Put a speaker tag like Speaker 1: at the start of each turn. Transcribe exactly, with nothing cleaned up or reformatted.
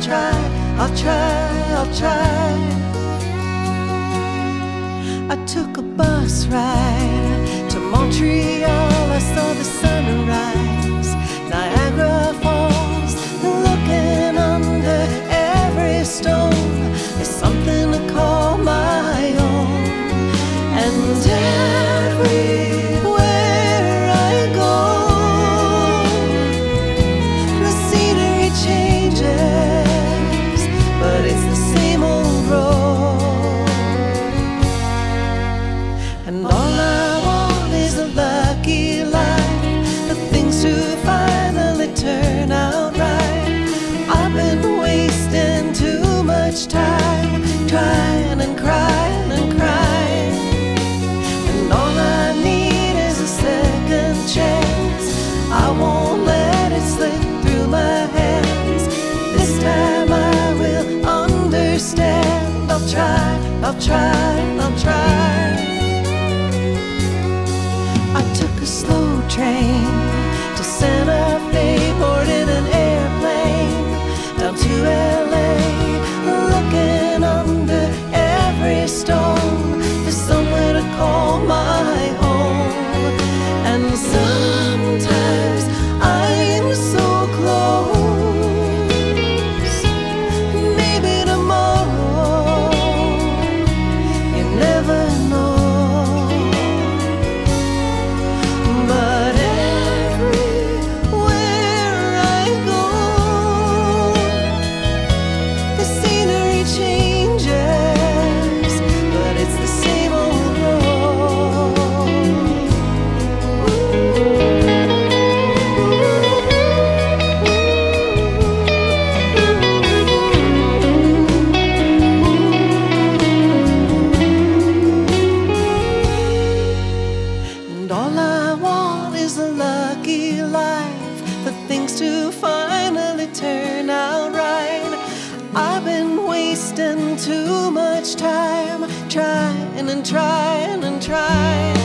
Speaker 1: try, I'll try, I'll try. I took a bus ride to Montreal. I saw the sunrise, Niagara Falls, looking under every stone. There's something to call my own, and everywhere I go, the scenery changes, but it's the same old road. And all I want is a lucky life, the things to finally turn out right. I've been wasting too much time, trying and crying and crying, and all I need is a second chance. I won't let it slip through my hands. This time I will understand. I'll try, I'll try, I'll try. I took a slow train to Santa Fe, boarded an airplane down to L A, looking under every stone. There's somewhere to call my home, and sometimes I'm so close. Maybe tomorrow, you never know. But everywhere I go, the scenery changes, but it's the same old And all I want is a lucky life, for things to finally turn out right. I've been wasting too much time, trying and trying and trying.